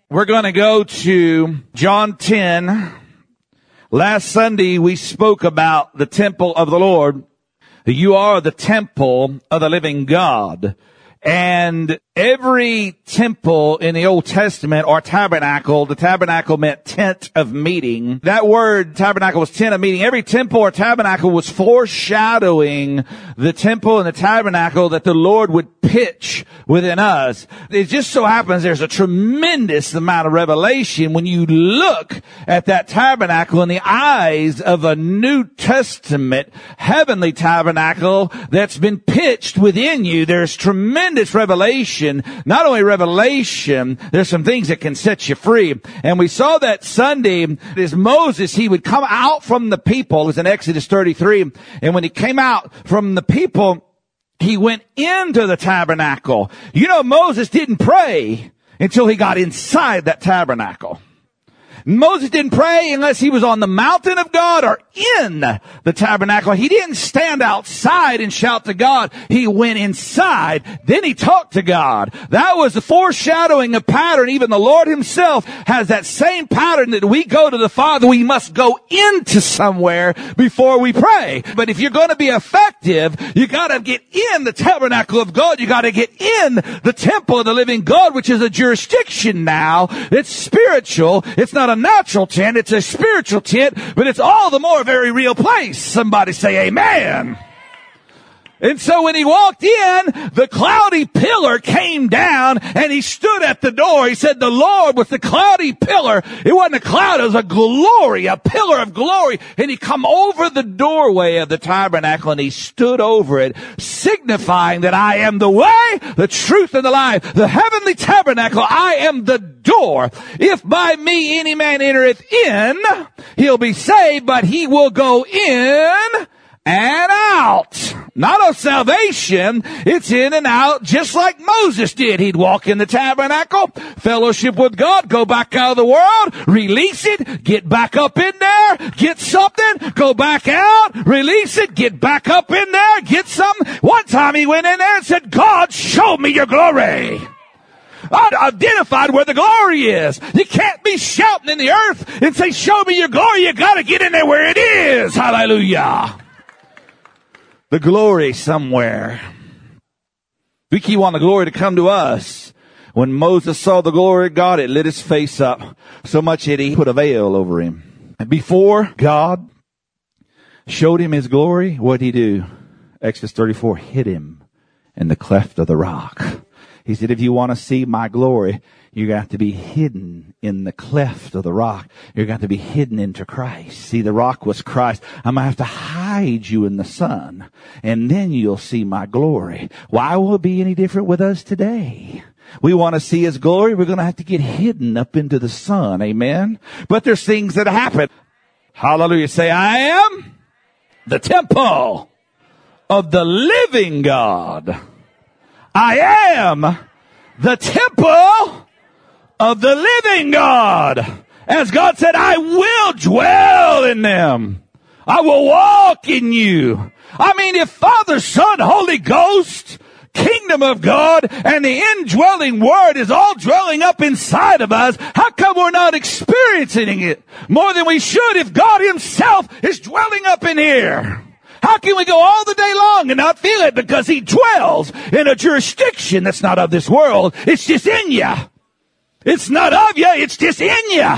We're going to go to John 10. Last Sunday, we spoke about the temple of the Lord. You are the temple of the living God. And every temple in the Old Testament or tabernacle, the tabernacle meant tent of meeting. That word tabernacle was tent of meeting. Every temple or tabernacle was foreshadowing the temple and the tabernacle that the Lord would pitch within us. It just so happens there's a tremendous amount of revelation when you look at that tabernacle in the eyes of a New Testament heavenly tabernacle that's been pitched within you. There's tremendous revelation. Not only revelation, there's some things that can set you free. And we saw that Sunday as Moses, he would come out from the people. It was in Exodus 33. And when he came out from the people, he went into the tabernacle. You know, Moses didn't pray until he got inside that tabernacle. Moses didn't pray unless he was on the mountain of God or in the tabernacle. He didn't stand outside and shout to God. He went inside. Then he talked to God. That was the foreshadowing of pattern. Even the Lord himself has that same pattern that we go to the Father. We must go into somewhere before we pray. But if you're going to be effective, you got to get in the tabernacle of God. You got to get in the temple of the living God, which is a jurisdiction now. It's spiritual. It's not a natural tent, it's a spiritual tent, but it's all the more a very real place. Somebody say amen. And so when he walked in, the cloudy pillar came down and he stood at the door. He said, the Lord with the cloudy pillar, it wasn't a cloud, it was a glory, a pillar of glory. And he come over the doorway of the tabernacle and he stood over it, signifying that I am the way, the truth, and the life. The heavenly tabernacle, I am the door. If by me any man entereth in, he'll be saved, but he will go in and out. Not of salvation. It's in and out just like Moses did. He'd walk in the tabernacle, fellowship with God, go back out of the world, release it, get back up in there, get something, go back out, release it, get back up in there, get something. One time he went in there and said, God, show me your glory. I identified where the glory is. You can't be shouting in the earth and say, show me your glory. You got to get in there where it is. Hallelujah. The glory somewhere. We keep wanting the glory to come to us. When Moses saw the glory of God, it lit his face up so much that he put a veil over him. And before God showed him his glory, what did he do? Exodus 34, hid him in the cleft of the rock. He said, if you want to see my glory, you got to be hidden in the cleft of the rock. You got to be hidden into Christ. See, the rock was Christ. I'm going to have to hide you in the sun, and then you'll see my glory. Why will it be any different with us today? We want to see his glory. We're going to have to get hidden up into the sun. Amen. But there's things that happen. Hallelujah. Say, I am the temple of the living God. I am the temple of the living God. As God said, I will dwell in them. I will walk in you. I mean, if Father, Son, Holy Ghost, kingdom of God, and the indwelling word is all dwelling up inside of us, how come we're not experiencing it more than we should if God himself is dwelling up in here? How can we go all the day long and not feel it? Because he dwells in a jurisdiction that's not of this world. It's just in you. It's not of you. It's just in you.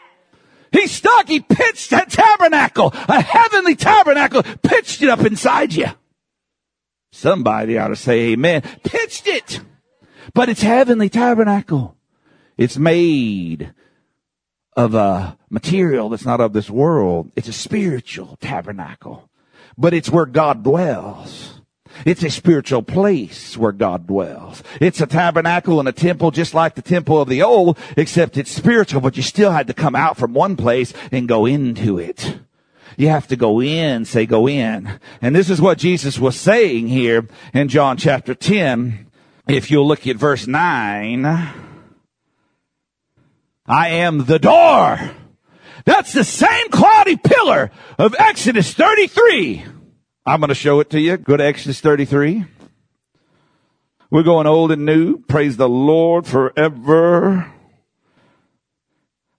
He stuck. He pitched that tabernacle, a heavenly tabernacle, pitched it up inside you. Somebody ought to say amen. Pitched it. But it's heavenly tabernacle. It's made of a material that's not of this world. It's a spiritual tabernacle. But it's where God dwells. It's a spiritual place where God dwells. It's a tabernacle and a temple just like the temple of the old, except it's spiritual, but you still had to come out from one place and go into it. You have to go in, say go in. And this is what Jesus was saying here in John chapter 10. If you'll look at verse 9, I am the door. That's the same cloudy pillar of Exodus 33. I'm going to show it to you. Go to Exodus 33. We're going old and new. Praise the Lord forever.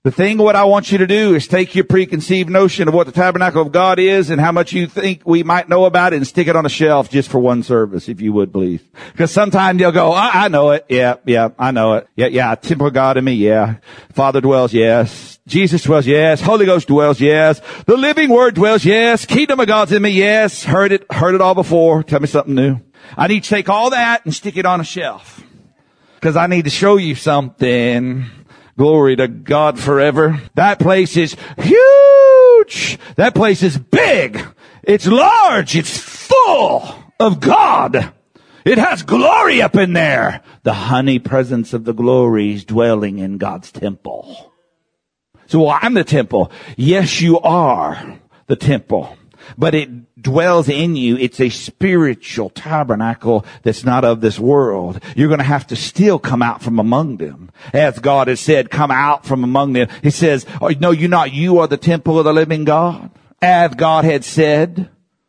The thing what I want you to do is take your preconceived notion of what the tabernacle of God is and how much you think we might know about it and stick it on a shelf just for one service, if you would, please. Because sometimes you'll go, I know it. Yeah, I know it. Yeah, temple of God in me, yeah. Father dwells, yes. Jesus dwells, yes. Holy Ghost dwells, yes. The living word dwells, yes. Kingdom of God's in me, yes. Heard it all before. Tell me something new. I need to take all that and stick it on a shelf. Because I need to show you something. Glory to God forever. That place is huge. That place is big. It's large. It's full of God. It has glory up in there. The honey presence of the glory is dwelling in God's temple. So, well, I'm the temple. Yes, you are the temple. But it dwells in you. It's a spiritual tabernacle that's not of this world. You're going to have to still come out from among them. As God has said, come out from among them. He says, oh, no, you're not. You are the temple of the living God. As God had said,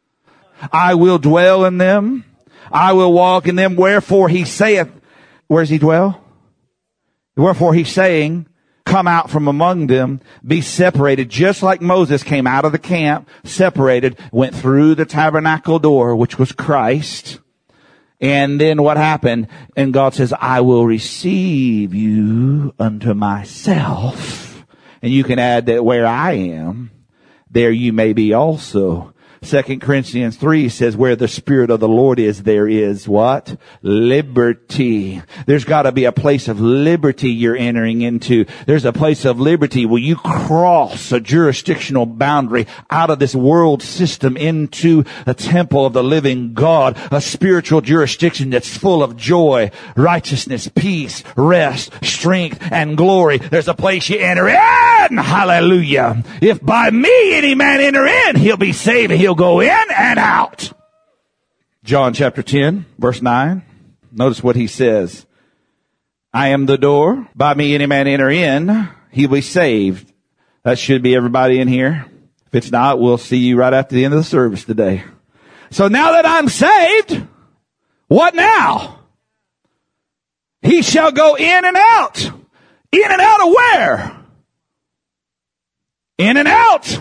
I will dwell in them. I will walk in them. Wherefore he saith, where does he dwell? Wherefore he's saying, come out from among them, be separated, just like Moses came out of the camp, separated, went through the tabernacle door, which was Christ. And then what happened? And God says, I will receive you unto myself. And you can add that where I am, there you may be also. 2 Corinthians 3 says, where the Spirit of the Lord is, there is what? Liberty. There's got to be a place of liberty you're entering into. There's a place of liberty where you cross a jurisdictional boundary out of this world system into the temple of the living God, a spiritual jurisdiction that's full of joy, righteousness, peace, rest, strength, and glory. There's a place you enter in. Hallelujah. If by me any man enter in, he'll be saved and he'll go in and out. John chapter 10, verse 9. Notice what he says. I am the door. By me any man enter in, he'll be saved. That should be everybody in here. If it's not, we'll see you right after the end of the service today. So now that I'm saved, what now? He shall go in and out. In and out of where? In and out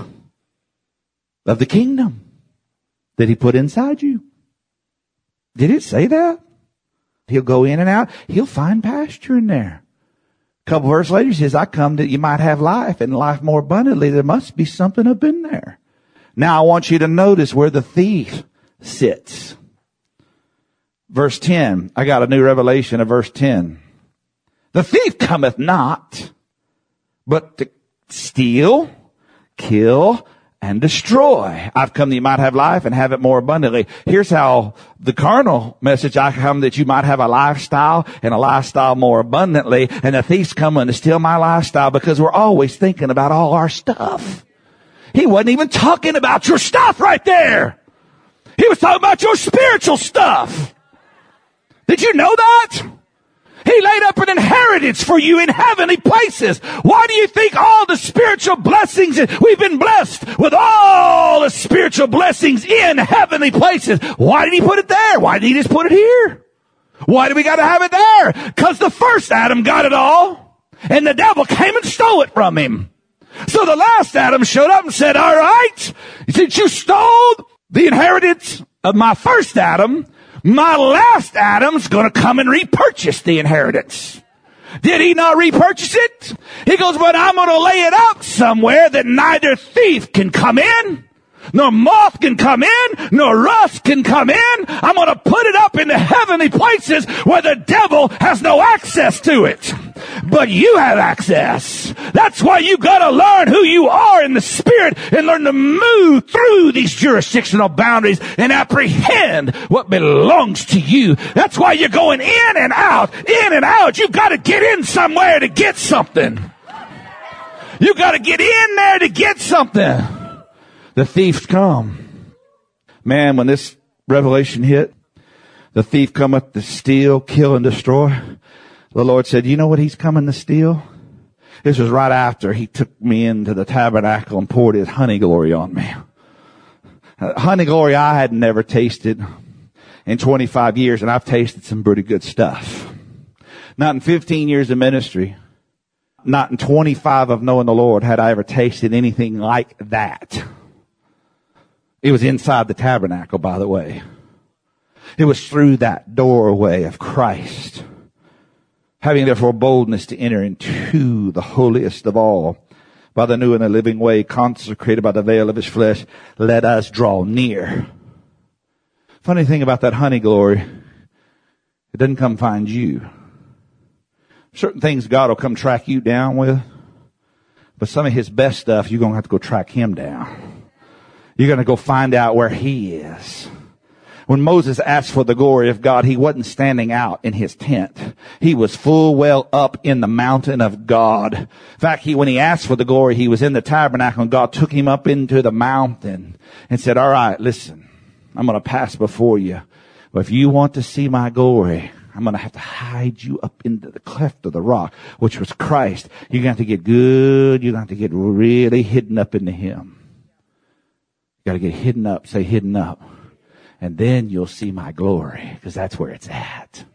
of the kingdom that he put inside you. Did it say that? He'll go in and out. He'll find pasture in there. A couple verses later, he says, I come that you might have life and life more abundantly. There must be something up in there. Now I want you to notice where the thief sits. Verse 10. I got a new revelation of verse 10. The thief cometh not, but to steal, kill, and destroy. I've come that you might have life and have it more abundantly. Here's how the carnal message, I come that you might have a lifestyle and a lifestyle more abundantly. And the thief's coming to steal my lifestyle because we're always thinking about all our stuff. He wasn't even talking about your stuff right there. He was talking about your spiritual stuff. Did you know that? He laid up an inheritance for you in heavenly places. Why do you think all the spiritual blessings, we've been blessed with all the spiritual blessings in heavenly places? Why did he put it there? Why did he just put it here? Why do we got to have it there? Because the first Adam got it all, and the devil came and stole it from him. So the last Adam showed up and said, all right, since you stole the inheritance of my first Adam, my last Adam's going to come and repurchase the inheritance. Did he not repurchase it? He goes, but I'm going to lay it out somewhere that neither thief can come in, nor moth can come in, nor rust can come in. I'm going to put it up in the heavenly places where the devil has no access to it. But you have access. That's why you got to learn who you are in the Spirit and learn to move through these jurisdictional boundaries and apprehend what belongs to you. That's why you're going in and out, in and out. You've got to get in somewhere to get something. You've got to get in there to get something. The thief's come. Man, when this revelation hit, the thief cometh to steal, kill, and destroy. The Lord said, you know what he's coming to steal? This was right after he took me into the tabernacle and poured his honey glory on me. Honey glory I had never tasted in 25 years, and I've tasted some pretty good stuff. Not in 15 years of ministry. Not in 25 of knowing the Lord had I ever tasted anything like that. It was inside the tabernacle, by the way. It was through that doorway of Christ. Having therefore boldness to enter into the holiest of all by the new and the living way, consecrated by the veil of his flesh, let us draw near. Funny thing about that honey glory, it doesn't come find you. Certain things God will come track you down with, but some of his best stuff, you're going to have to go track him down. You're going to go find out where he is. When Moses asked for the glory of God, he wasn't standing out in his tent. He was full well up in the mountain of God. In fact, when he asked for the glory, he was in the tabernacle, and God took him up into the mountain and said, all right, listen, I'm going to pass before you. But if you want to see my glory, I'm going to have to hide you up into the cleft of the rock, which was Christ. You're going to have to get good. You're going to have to get really hidden up into him. You got to get hidden up. Say hidden up. And then you'll see my glory, because that's where it's at.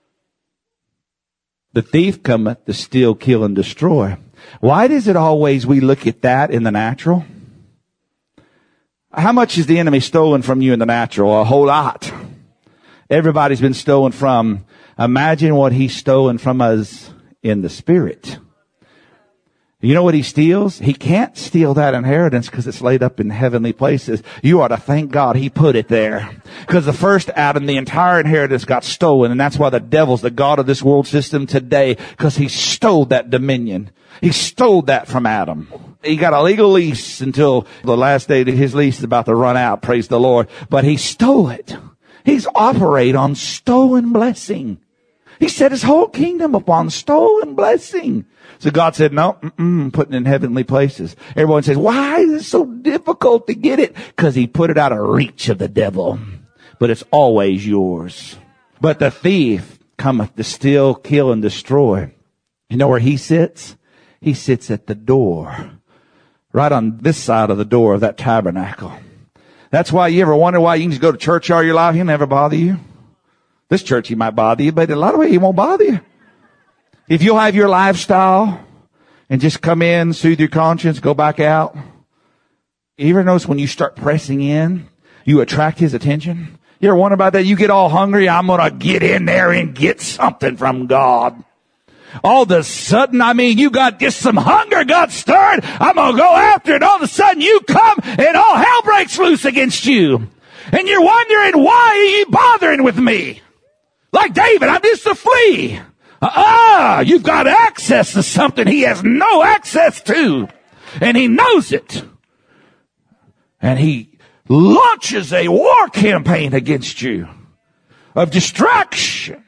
The thief cometh to steal, kill, and destroy. Why is it always we look at that in the natural? How much is the enemy stolen from you in the natural? A whole lot. Everybody's been stolen from. Imagine what he's stolen from us in the spirit. You know what he steals? He can't steal that inheritance because it's laid up in heavenly places. You ought to thank God he put it there. Because the first Adam, the entire inheritance got stolen. And that's why the devil's the God of this world system today, because he stole that dominion. He stole that from Adam. He got a legal lease until the last day that his lease is about to run out. Praise the Lord. But he stole it. He's operate on stolen blessing. He set his whole kingdom upon stolen blessing. So God said, no, putting it in heavenly places. Everyone says, why is it so difficult to get it? Because he put it out of reach of the devil. But it's always yours. But the thief cometh to steal, kill, and destroy. You know where he sits? He sits at the door. Right on this side of the door of that tabernacle. That's why you ever wonder why you can just go to church all your life, he'll never bother you. This church he might bother you, but in a lot of ways he won't bother you. If you'll have your lifestyle and just come in, soothe your conscience, go back out. You ever notice when you start pressing in, you attract his attention? You ever wonder about that? You get all hungry, I'm going to get in there and get something from God. All of a sudden, you got just some hunger got stirred. I'm going to go after it. All of a sudden you come and all hell breaks loose against you. And you're wondering, why are you bothering with me? Like David, I'm just a flea. You've got access to something he has no access to. And he knows it. And he launches a war campaign against you of distraction,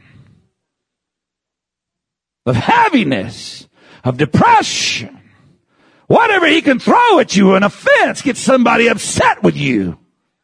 of heaviness, of depression. Whatever he can throw at you, an offense, get somebody upset with you.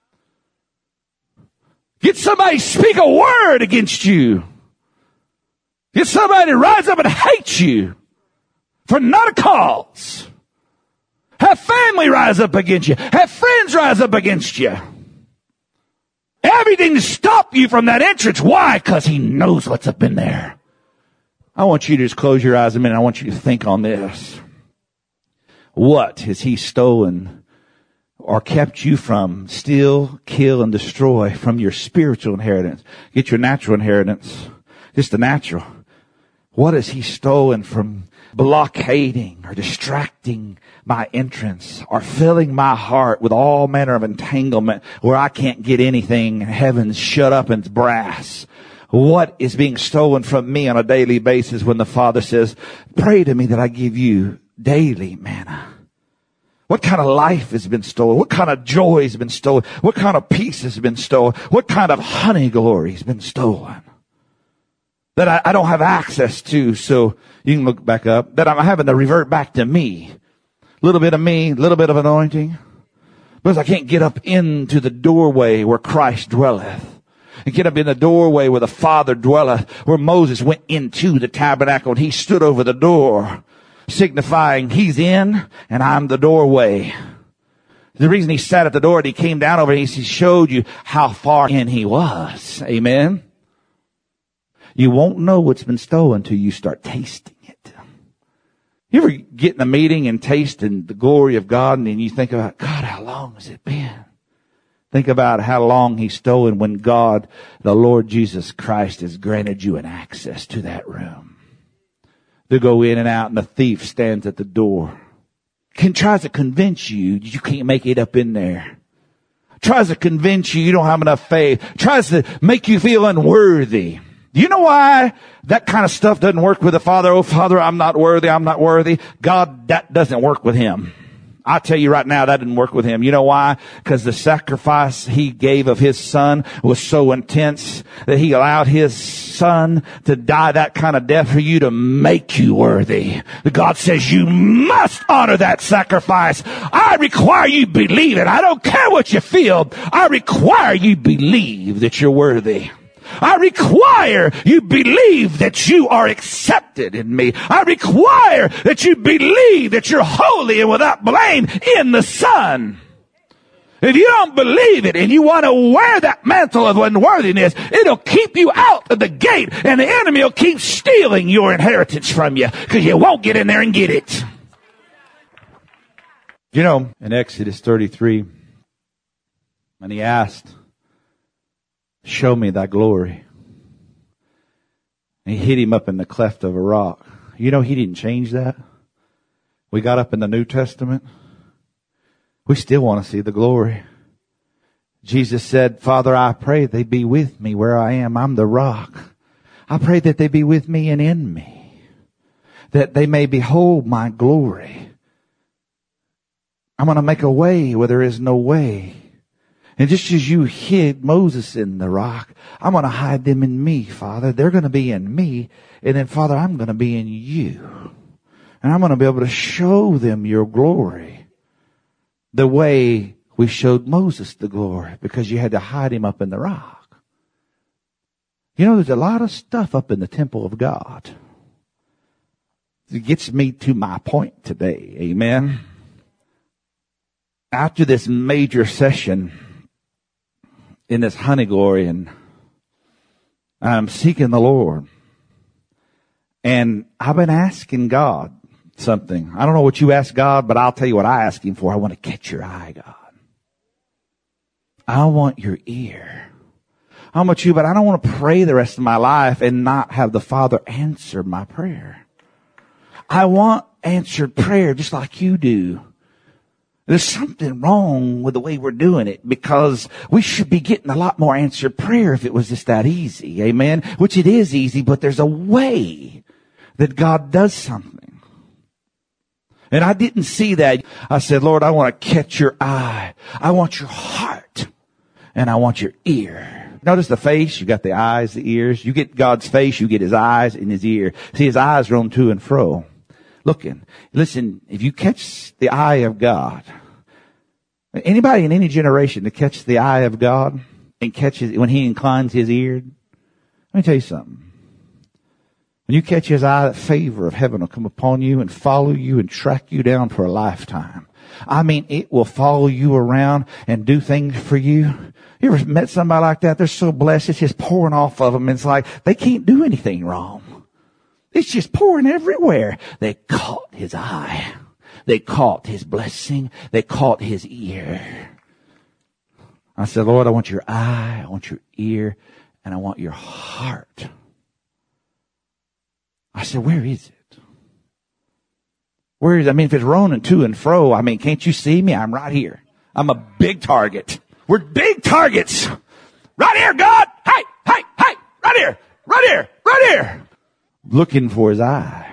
Get somebody speak a word against you. Get somebody to rise up and hate you for not a cause. Have family rise up against you. Have friends rise up against you. Everything to stop you from that entrance. Why? Because he knows what's up in there. I want you to just close your eyes a minute. I want you to think on this. What has he stolen or kept you from? Steal, kill, and destroy from your spiritual inheritance. Get your natural inheritance. Just the natural. What has he stolen from blockading or distracting my entrance or filling my heart with all manner of entanglement where I can't get anything? Heaven's shut up and it's brass. What is being stolen from me on a daily basis when the Father says, pray to me that I give you daily manna? What kind of life has been stolen? What kind of joy has been stolen? What kind of peace has been stolen? What kind of honey glory has been stolen? That I don't have access to, so you can look back up. That I'm having to revert back to me. A little bit of me, a little bit of anointing. Because I can't get up into the doorway where Christ dwelleth. And get up in the doorway where the Father dwelleth. Where Moses went into the tabernacle and he stood over the door. Signifying he's in and I'm the doorway. The reason he sat at the door and he came down over and he showed you how far in he was. Amen. You won't know what's been stolen till you start tasting it. You ever get in a meeting and taste the glory of God, and then you think about, God, how long has it been? Think about how long He's stolen when God, the Lord Jesus Christ, has granted you an access to that room. To go in and out, and the thief stands at the door. Tries to convince you can't make it up in there. Tries to convince you don't have enough faith. Tries to make you feel unworthy. Do you know why that kind of stuff doesn't work with the Father? Oh, Father, I'm not worthy. I'm not worthy. God, that doesn't work with Him. I tell you right now, that didn't work with Him. You know why? Because the sacrifice He gave of His Son was so intense that He allowed His Son to die that kind of death for you to make you worthy. God says you must honor that sacrifice. I require you believe it. I don't care what you feel. I require you believe that you're worthy. I require you believe that you are accepted in me. I require that you believe that you're holy and without blame in the Son. If you don't believe it and you want to wear that mantle of unworthiness, it'll keep you out of the gate, and the enemy will keep stealing your inheritance from you because you won't get in there and get it. You know, in Exodus 33, when he asked, show me thy glory, and he hit him up in the cleft of a rock. You know, he didn't change that. We got up in the New Testament. We still want to see the glory. Jesus said, Father, I pray they be with me where I am. I'm the rock. I pray that they be with me and in me, that they may behold my glory. I'm going to make a way where there is no way. And just as you hid Moses in the rock, I'm going to hide them in me, Father. They're going to be in me. And then, Father, I'm going to be in you. And I'm going to be able to show them your glory the way we showed Moses the glory, because you had to hide him up in the rock. You know, there's a lot of stuff up in the temple of God. It gets me to my point today. Amen. After this major session in this honey glory, and I'm seeking the Lord, and I've been asking God something. I don't know what you ask God, but I'll tell you what I ask Him for. I want to catch your eye, God. I want your ear. I don't know about you, but I don't want to pray the rest of my life and not have the Father answer my prayer. I want answered prayer just like you do. There's something wrong with the way we're doing it, because we should be getting a lot more answered prayer if it was just that easy. Amen. Which it is easy, but there's a way that God does something. And I didn't see that. I said, Lord, I want to catch your eye. I want your heart. And I want your ear. Notice the face. You got the eyes, the ears. You get God's face, you get His eyes and His ear. See, His eyes roam to and fro, looking. Listen, if you catch the eye of God, anybody in any generation to catch the eye of God and catches when He inclines His ear, let me tell you something. When you catch His eye, the favor of heaven will come upon you and follow you and track you down for a lifetime. I mean, it will follow you around and do things for you. You ever met somebody like that? They're so blessed, it's just pouring off of them. It's like they can't do anything wrong. It's just pouring everywhere. They caught His eye. They caught His blessing. They caught His ear. I said, Lord, I want your eye, I want your ear, and I want your heart. I said, where is it? Where is it? I mean, if it's running to and fro, I mean, can't you see me? I'm right here. I'm a big target. We're big targets. Right here, God. Hey, hey, hey. Right here. Right here. Right here. Looking for His eye.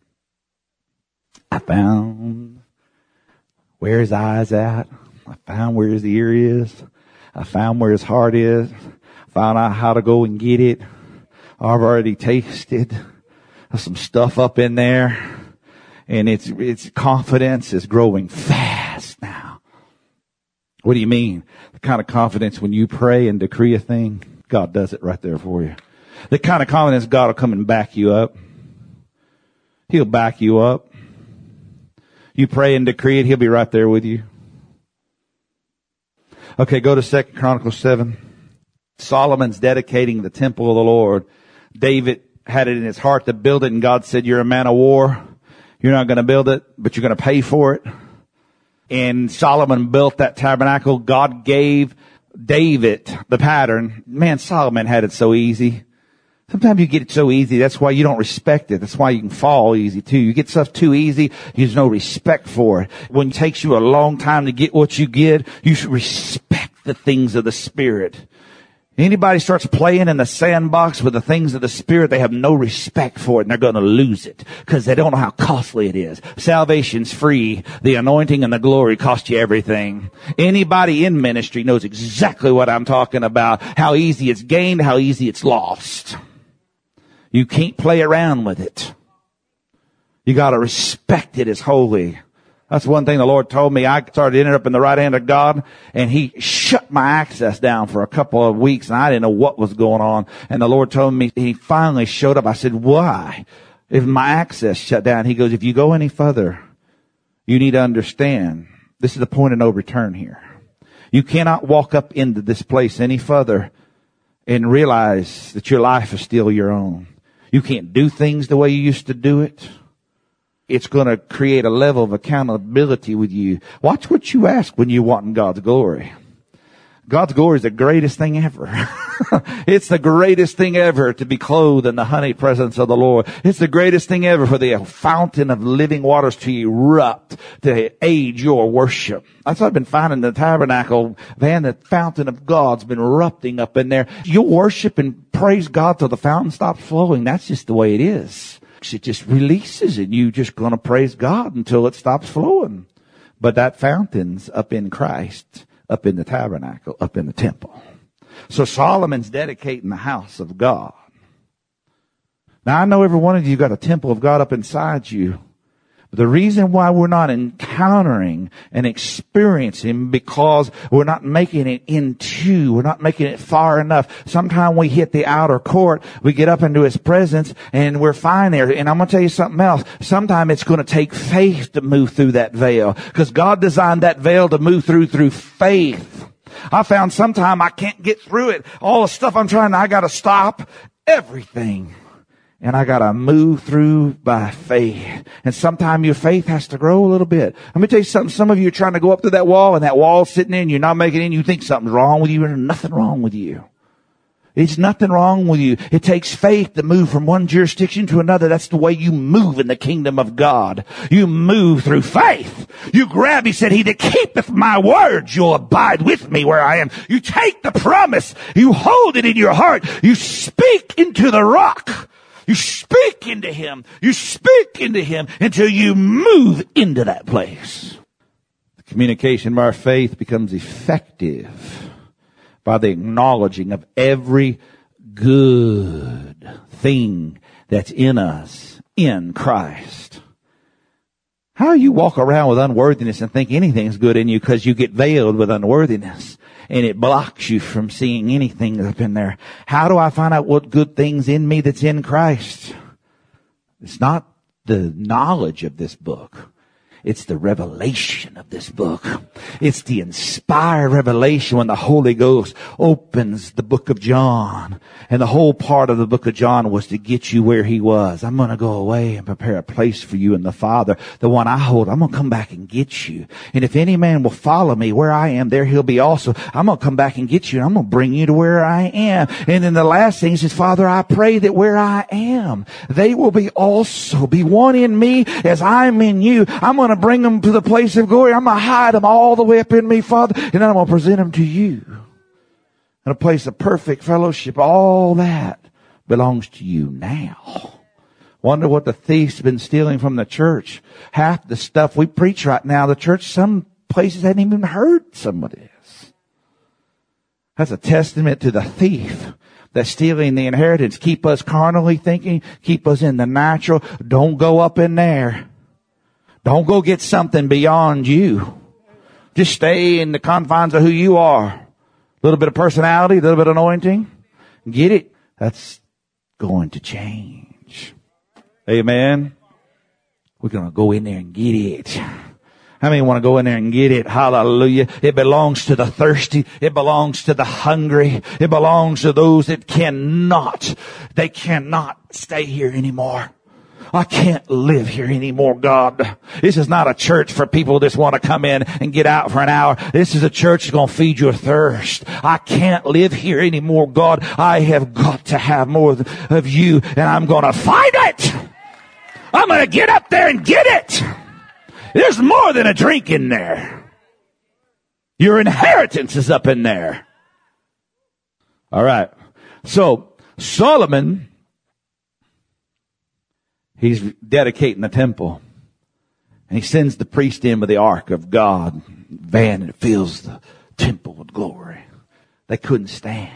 I found where His eye's at. I found where His ear is. I found where His heart is. Found out how to go and get it. I've already tasted some stuff up in there, and its confidence is growing fast now. What do you mean? The kind of confidence when you pray and decree a thing, God does it right there for you. The kind of confidence God will come and back you up. He'll back you up. You pray and decree it, He'll be right there with you. Okay, go to 2 Chronicles 7. Solomon's dedicating the temple of the Lord. David had it in his heart to build it, and God said, you're a man of war. You're not going to build it, but you're going to pay for it. And Solomon built that tabernacle. God gave David the pattern. Man, Solomon had it so easy. Sometimes you get it so easy, that's why you don't respect it. That's why you can fall easy too. You get stuff too easy, there's no respect for it. When it takes you a long time to get what you get, you should respect the things of the Spirit. Anybody starts playing in the sandbox with the things of the Spirit, they have no respect for it, and they're going to lose it because they don't know how costly it is. Salvation's free. The anointing and the glory cost you everything. Anybody in ministry knows exactly what I'm talking about, how easy it's gained, how easy it's lost. You can't play around with it. You got to respect it as holy. That's one thing the Lord told me. I started ending up in the right hand of God, and He shut my access down for a couple of weeks, and I didn't know what was going on. And the Lord told me, He finally showed up. I said, why? If my access shut down, He goes, if you go any further, you need to understand, this is the point of no return here. You cannot walk up into this place any further and realize that your life is still your own. You can't do things the way you used to do it. It's going to create a level of accountability with you. Watch what you ask when you want God's glory. God's glory is the greatest thing ever. It's the greatest thing ever to be clothed in the honey presence of the Lord. It's the greatest thing ever for the fountain of living waters to erupt, to aid your worship. That's what I've been finding in the tabernacle. Man, the fountain of God's been erupting up in there. You'll worship and praise God till the fountain stops flowing. That's just the way it is. It just releases and you just going to praise God until it stops flowing. But that fountain's up in Christ, up in the tabernacle, up in the temple. So Solomon's dedicating the house of God. Now I know every one of you got a temple of God up inside you. But the reason why we're not encountering and experiencing because we're not making it we're not making it far enough. Sometimes we hit the outer court, we get up into His presence, and we're fine there. And I'm going to tell you something else. Sometimes it's going to take faith to move through that veil, because God designed that veil to move through faith. I found sometimes I can't get through it. All the stuff I got to stop everything. And I gotta move through by faith. And sometimes your faith has to grow a little bit. Let me tell you something. Some of you are trying to go up to that wall, and that wall's sitting in, you're not making it in, you think something's wrong with you, and there's nothing wrong with you. It's nothing wrong with you. It takes faith to move from one jurisdiction to another. That's the way you move in the kingdom of God. You move through faith. You grab, He said, He that keepeth my words, you'll abide with me where I am. You take the promise. You hold it in your heart. You speak into the rock. You speak into Him. You speak into Him until you move into that place. The communication of our faith becomes effective by the acknowledging of every good thing that's in us in Christ. How do you walk around with unworthiness and think anything's good in you because you get veiled with unworthiness? And it blocks you from seeing anything that's up in there. How do I find out what good things in me that's in Christ? It's not the knowledge of this book. It's the revelation of this book. It's the inspired revelation when the Holy Ghost opens the book of John. And the whole part of the book of John was to get you where He was. I'm going to go away and prepare a place for you in the Father. The one I hold, I'm going to come back and get you. And if any man will follow me where I am, there he'll be also. I'm going to come back and get you, and I'm going to bring you to where I am. And then the last thing, He says, Father, I pray that where I am, they will be also be one in me as I'm in you. I'm going to bring them to the place of glory. I'm going to hide them all the way up in me, Father, and then I'm going to present them to you in a place of perfect fellowship. All that belongs to you now. Wonder what the thief's been stealing from the church. Half the stuff we preach right now, the church, some places hadn't even heard some of this. That's a testament to the thief that's stealing the inheritance. Keep us carnally thinking, keep us in the natural. Don't go up in there. Don't go get something beyond you. Just stay in the confines of who you are. A little bit of personality, a little bit of anointing. Get it? That's going to change. Amen. We're going to go in there and get it. How many want to go in there and get it? Hallelujah. It belongs to the thirsty. It belongs to the hungry. It belongs to those that cannot. They cannot stay here anymore. I can't live here anymore, God. This is not a church for people who just want to come in and get out for an hour. This is a church that's going to feed your thirst. I can't live here anymore, God. I have got to have more of you, and I'm going to find it. I'm going to get up there and get it. There's more than a drink in there. Your inheritance is up in there. All right. So Solomon, he's dedicating the temple. And he sends the priest in with the ark of God. Van, and it fills the temple with glory. They couldn't stand.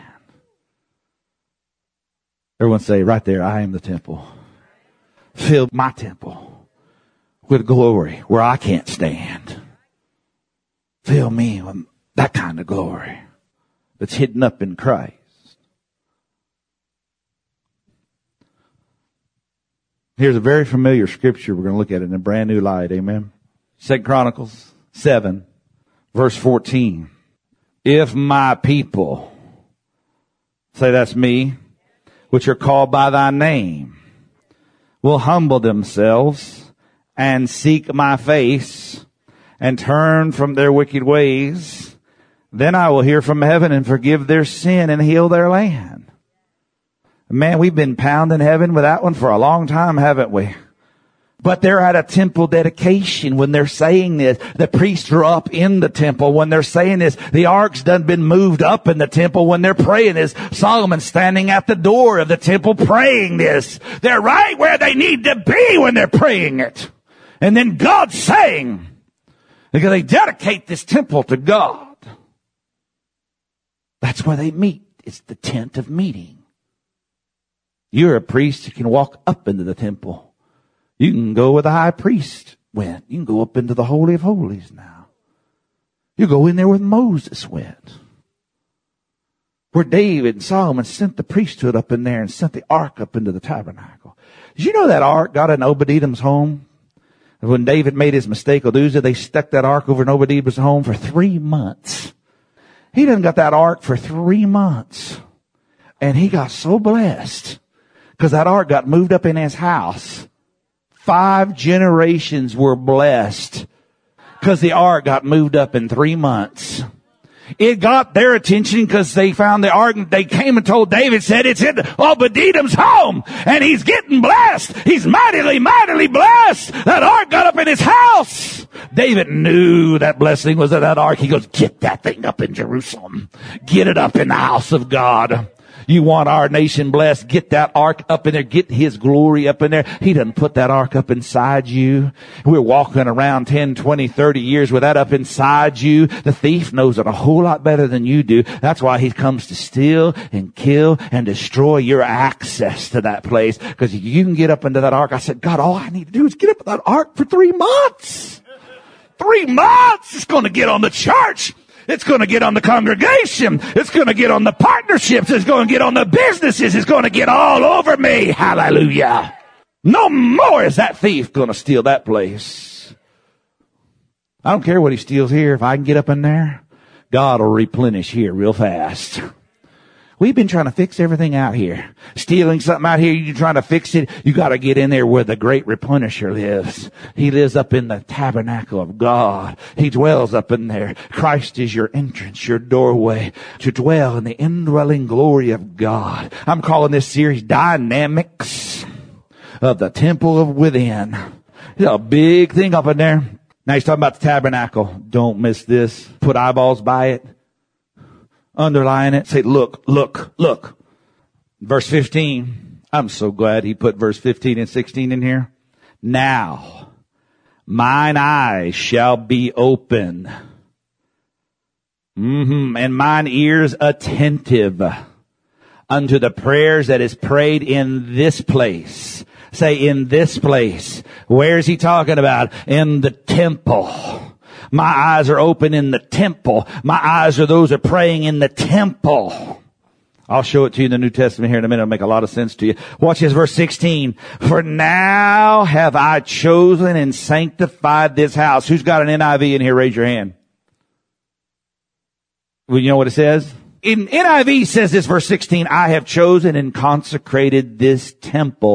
Everyone say right there, I am the temple. Fill my temple with glory where I can't stand. Fill me with that kind of glory that's hidden up in Christ. Here's a very familiar scripture. We're going to look at it in a brand new light. Amen. 2 Chronicles 7, verse 14. If my people, say that's me, which are called by thy name, will humble themselves and seek my face and turn from their wicked ways, then I will hear from heaven and forgive their sin and heal their land. Man, we've been pounding heaven with that one for a long time, haven't we? But they're at a temple dedication when they're saying this. The priests are up in the temple when they're saying this. The ark's done been moved up in the temple when they're praying this. Solomon's standing at the door of the temple praying this. They're right where they need to be when they're praying it. And then God's saying, because they dedicate this temple to God. That's where they meet. It's the tent of meeting. You're a priest who can walk up into the temple. You can go where the high priest went. You can go up into the Holy of Holies now. You go in there where Moses went. Where David and Solomon sent the priesthood up in there and sent the ark up into the tabernacle. Did you know that ark got in Obed-Edom's home? And when David made his mistake with Uzzah, they stuck that ark over in Obed-Edom's home for 3 months. He done got that ark for 3 months. And he got so blessed. Because that ark got moved up in his house. 5 generations were blessed. Because the ark got moved up in 3 months. It got their attention because they found the ark and they came and told David, said it's in Obed-Edom's home. And he's getting blessed. He's mightily, mightily blessed. That ark got up in his house. David knew that blessing was in that ark. He goes, get that thing up in Jerusalem. Get it up in the house of God. You want our nation blessed? Get that ark up in there. Get his glory up in there. He doesn't put that ark up inside you. We're walking around 10, 20, 30 years with that up inside you. The thief knows it a whole lot better than you do. That's why he comes to steal and kill and destroy your access to that place. Because you can get up into that ark. I said, God, all I need to do is get up in that ark for 3 months. 3 months. It's going to get on the church. It's going to get on the congregation. It's going to get on the partnerships. It's going to get on the businesses. It's going to get all over me. Hallelujah. No more is that thief going to steal that place. I don't care what he steals here. If I can get up in there, God will replenish here real fast. We've been trying to fix everything out here. Stealing something out here, you're trying to fix it. You got to get in there where the great replenisher lives. He lives up in the tabernacle of God. He dwells up in there. Christ is your entrance, your doorway to dwell in the indwelling glory of God. I'm calling this series Dynamics of the Temple of Within. It's a big thing up in there. Now he's talking about the tabernacle. Don't miss this. Put eyeballs by it. Underline it. Say, look, look, look. Verse 15. I'm so glad he put verse 15 and 16 in here. Now, mine eyes shall be open. And mine ears attentive unto the prayers that is prayed in this place. Say, in this place. Where is he talking about? In the temple. My eyes are open in the temple. My eyes are those who are praying in the temple. I'll show it to you in the New Testament here in a minute. It'll make a lot of sense to you. Watch this, verse 16. For now have I chosen and sanctified this house. Who's got an NIV in here? Raise your hand. Well, you know what it says? In NIV says this, verse 16, I have chosen and consecrated this temple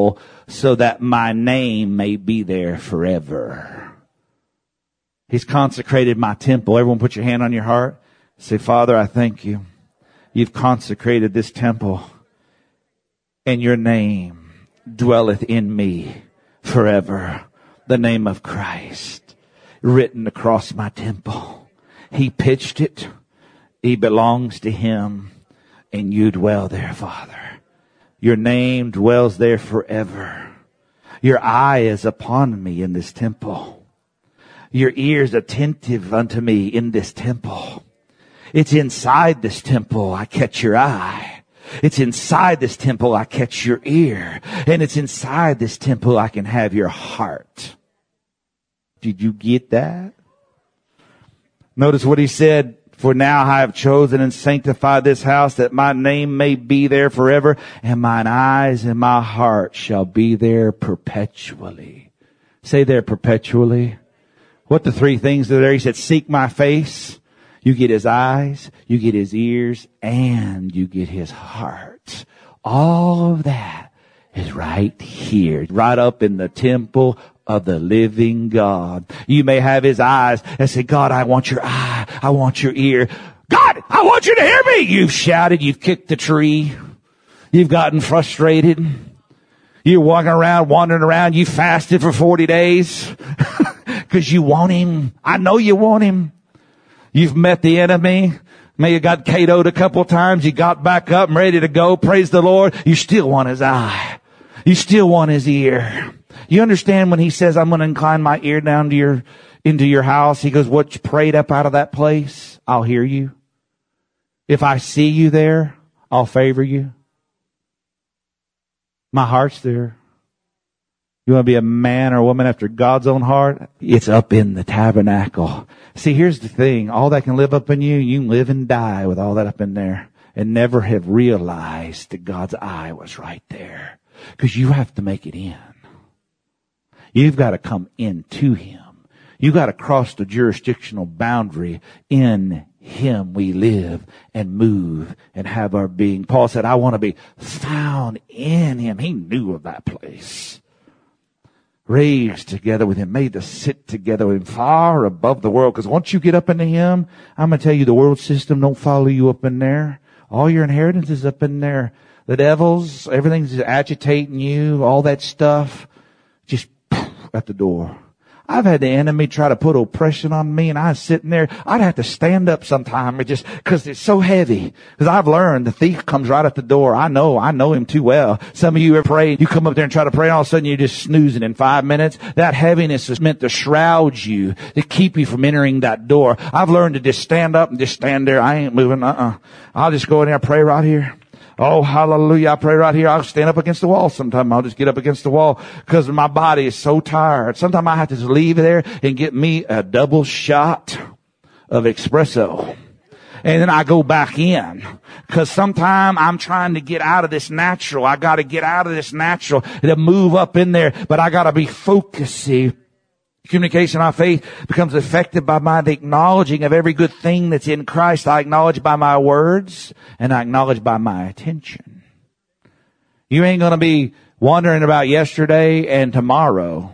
so that my name may be there forever. He's consecrated my temple. Everyone put your hand on your heart. Say, Father, I thank you. You've consecrated this temple, and your name dwelleth in me forever. The name of Christ written across my temple. He pitched it. He belongs to him, and you dwell there, Father. Your name dwells there forever. Your eye is upon me in this temple. Your ears attentive unto me in this temple. It's inside this temple I catch your eye. It's inside this temple I catch your ear. And it's inside this temple I can have your heart. Did you get that? Notice what he said. For now I have chosen and sanctified this house, that my name may be there forever, and mine eyes and my heart shall be there perpetually. Say there perpetually. What the three things are there? He said, seek my face. You get his eyes, you get his ears, and you get his heart. All of that is right here, right up in the temple of the living God. You may have his eyes and say, God, I want your eye. I want your ear. God, I want you to hear me. You've shouted. You've kicked the tree. You've gotten frustrated. You're walking around, wandering around. You fasted for 40 days because you want him. I know you want him. You've met the enemy. Maybe you got KO'd a couple of times. You got back up and ready to go. Praise the Lord. You still want his eye. You still want his ear. You understand when he says, I'm going to incline my ear down to into your house. He goes, what you prayed up out of that place, I'll hear you. If I see you there, I'll favor you. My heart's there. You want to be a man or a woman after God's own heart? It's up in the tabernacle. See, here's the thing. All that can live up in you, you can live and die with all that up in there and never have realized that God's eye was right there. Because you have to make it in. You've got to come into him. You've got to cross the jurisdictional boundary. In him we live and move and have our being. Paul said, I want to be found in him. He knew of that place. Raised together with him, made to sit together with him far above the world. Because once you get up into him, I'm going to tell you, the world system don't follow you up in there. All your inheritance is up in there. The devils, everything's agitating you, all that stuff, just at the door. I've had the enemy try to put oppression on me, and I was sitting there. I'd have to stand up sometime, just because it's so heavy. Because I've learned the thief comes right at the door. I know him too well. Some of you ever prayed, you come up there and try to pray, and all of a sudden you're just snoozing in 5 minutes. That heaviness is meant to shroud you, to keep you from entering that door. I've learned to just stand up and just stand there. I ain't moving. I'll just go in there and pray right here. Oh, hallelujah. I pray right here. I'll stand up against the wall sometime. I'll just get up against the wall because my body is so tired. Sometimes I have to just leave there and get me a double shot of espresso. And then I go back in because sometimes I'm trying to get out of this natural. I got to get out of this natural to move up in there, but I got to be focused. Communication of faith becomes affected by my acknowledging of every good thing that's in Christ. I acknowledge by my words and I acknowledge by my attention. You ain't going to be wondering about yesterday and tomorrow.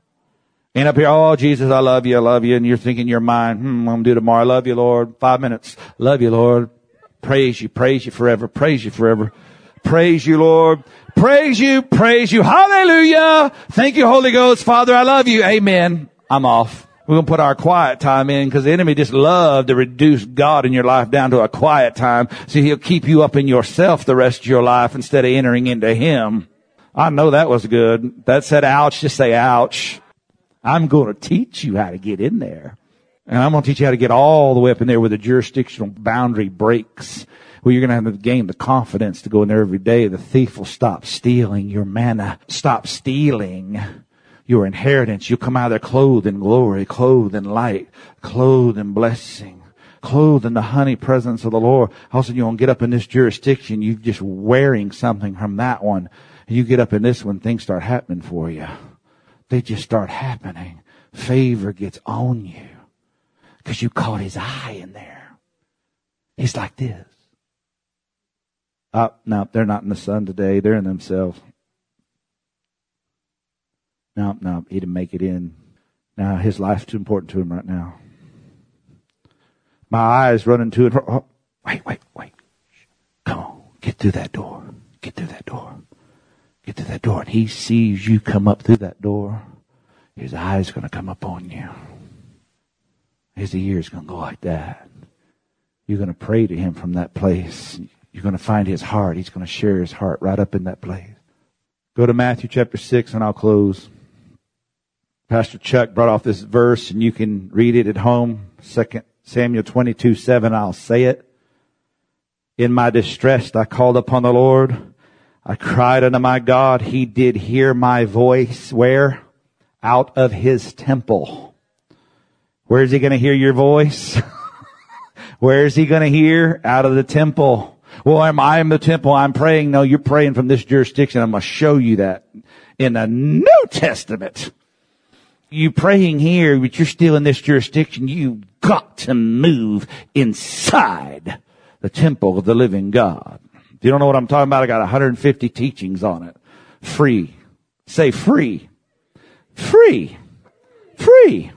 And up here, oh, Jesus, I love you. And you're thinking in your mind, I'm going to do tomorrow. I love you, Lord. 5 minutes. Love you, Lord. Praise you forever. Praise you forever. Praise you, Lord. Praise you. Hallelujah. Thank you, Holy Ghost. Father, I love you. Amen. I'm off. We're going to put our quiet time in because the enemy just loves to reduce God in your life down to a quiet time. So he'll keep you up in yourself the rest of your life instead of entering into him. I know that was good. That said ouch. Just say ouch. I'm going to teach you how to get in there. And I'm going to teach you how to get all the way up in there where the jurisdictional boundary breaks. Well, you're going to have to gain the confidence to go in there every day. The thief will stop stealing your manna. Stop stealing your inheritance. You'll come out of there clothed in glory, clothed in light, clothed in blessing, clothed in the honey presence of the Lord. All of a sudden, you won't get up in this jurisdiction. You're just wearing something from that one. And you get up in this one, things start happening for you. They just start happening. Favor gets on you because you caught his eye in there. He's like this. Oh, no, they're not in the sun today. They're in themselves. No, he didn't make it in. Now his life's too important to him right now. My eyes running to it. Oh, wait. Come on, get through that door. Get through that door. Get through that door. And he sees you come up through that door. His eye's going to come up on you. His ear's going to go like that. You're going to pray to him from that place. You're going to find his heart. He's going to share his heart right up in that place. Go to Matthew chapter 6 and I'll close. Pastor Chuck brought off this verse and you can read it at home. 2 Samuel 22:7. I'll say it. In my distress, I called upon the Lord. I cried unto my God. He did hear my voice. Where? Out of his temple. Where is he going to hear your voice? Where is he going to hear? Out of the temple. Well, I am the temple. I'm praying. No, you're praying from this jurisdiction. I'm going to show you that in the New Testament. You praying here, but you're still in this jurisdiction. You've got to move inside the temple of the living God. If you don't know what I'm talking about, I got 150 teachings on it. Free. Say free. Free. Free.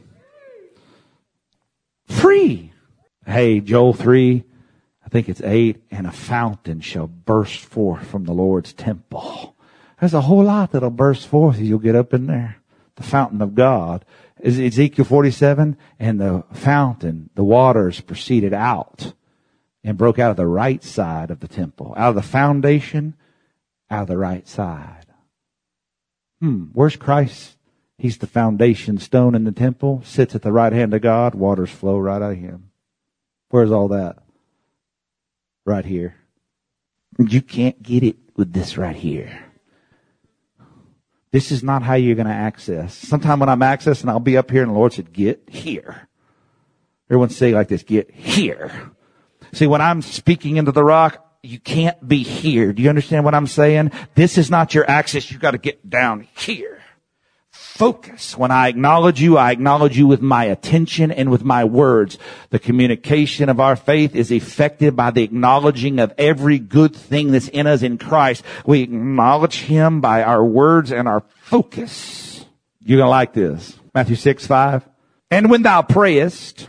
Free. Hey, Joel 3, I think it's 8, and a fountain shall burst forth from the Lord's temple. There's a whole lot that'll burst forth as you'll get up in there. The fountain of God. Ezekiel 47, and the fountain, the waters proceeded out and broke out of the right side of the temple. Out of the foundation, out of the right side. Where's Christ? He's the foundation stone in the temple, sits at the right hand of God, waters flow right out of him. Where's all that? Right here. You can't get it with this right here. This is not how you're going to access. Sometime when I'm accessing, I'll be up here and the Lord said, get here. Everyone say it like this, get here. See, when I'm speaking into the rock, you can't be here. Do you understand what I'm saying? This is not your access. You've got to get down here. Focus. When I acknowledge you with my attention and with my words. The communication of our faith is effected by the acknowledging of every good thing that's in us in Christ. We acknowledge him by our words and our focus. You're going to like this. Matthew 6:5. And when thou prayest,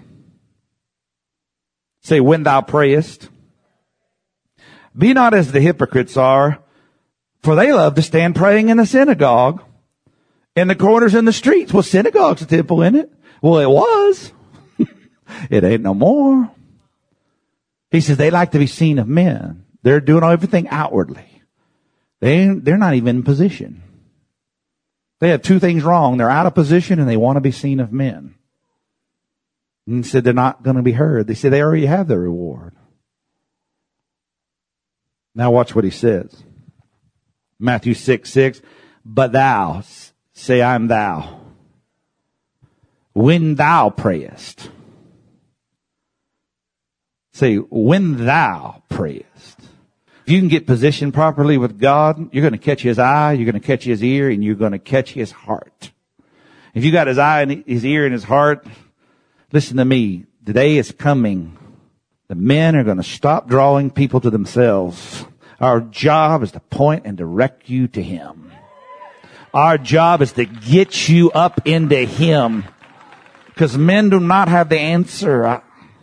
say, when thou prayest, be not as the hypocrites are, for they love to stand praying in the synagogue, in the corners and the streets. Well, synagogue's a temple, isn't it? Well, it was. It ain't no more. He says they like to be seen of men. They're doing everything outwardly. They're not even in position. They have two things wrong. They're out of position and they want to be seen of men. And he said they're not going to be heard. They said they already have their reward. Now watch what he says. Matthew 6:6. But thou, say I'm thou, when thou prayest. Say, when thou prayest. If you can get positioned properly with God, you're going to catch his eye, you're going to catch his ear, and you're going to catch his heart. If you got his eye and his ear and his heart, listen to me. The day is coming. The men are going to stop drawing people to themselves. Our job is to point and direct you to him. Our job is to get you up into him. Because men do not have the answer.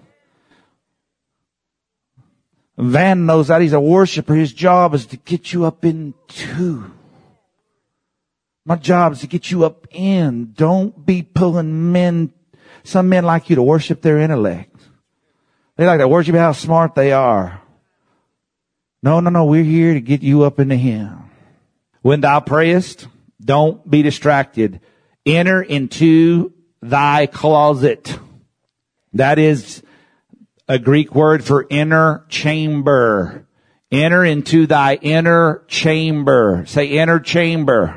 Van knows that. He's a worshiper. His job is to get you up into. My job is to get you up in. Don't be pulling men. Some men like you to worship their intellect. They like to worship how smart they are. No. We're here to get you up into him. When thou prayest, don't be distracted. Enter into thy closet. That is a Greek word for inner chamber. Enter into thy inner chamber. Say inner chamber.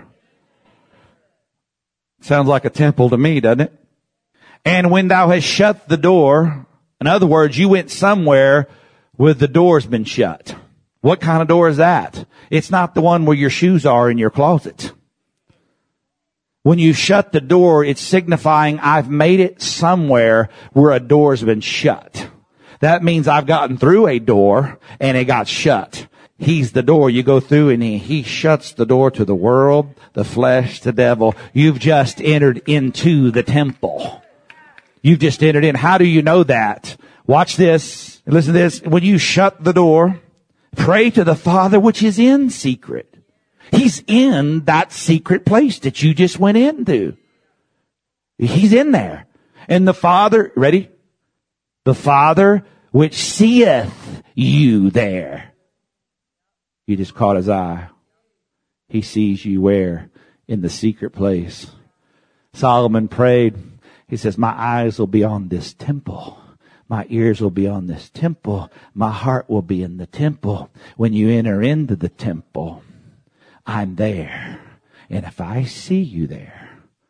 Sounds like a temple to me, doesn't it? And when thou hast shut the door, in other words, you went somewhere where the door's been shut. What kind of door is that? It's not the one where your shoes are in your closet. When you shut the door, it's signifying I've made it somewhere where a door's been shut. That means I've gotten through a door and it got shut. He's the door you go through, and he shuts the door to the world, the flesh, the devil. You've just entered into the temple. You've just entered in. How do you know that? Watch this. Listen to this. When you shut the door, pray to the Father which is in secret. He's in that secret place that you just went into. He's in there. And the Father, ready? The Father which seeth you there. You just caught his eye. He sees you where? In the secret place. Solomon prayed. He says, my eyes will be on this temple. My ears will be on this temple. My heart will be in the temple. When you enter into the temple, I'm there. And if I see you there,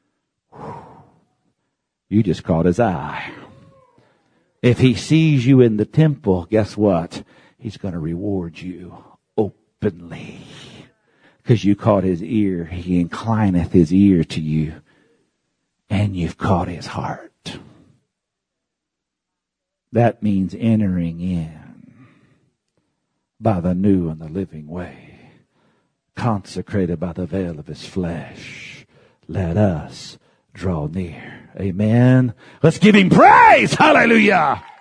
you just caught his eye. If he sees you in the temple, guess what? He's going to reward you openly. Because you caught his ear. He inclineth his ear to you. And you've caught his heart. That means entering in by the new and the living way. Consecrated by the veil of his flesh. Let us draw near. Amen. Let's give him praise. Hallelujah.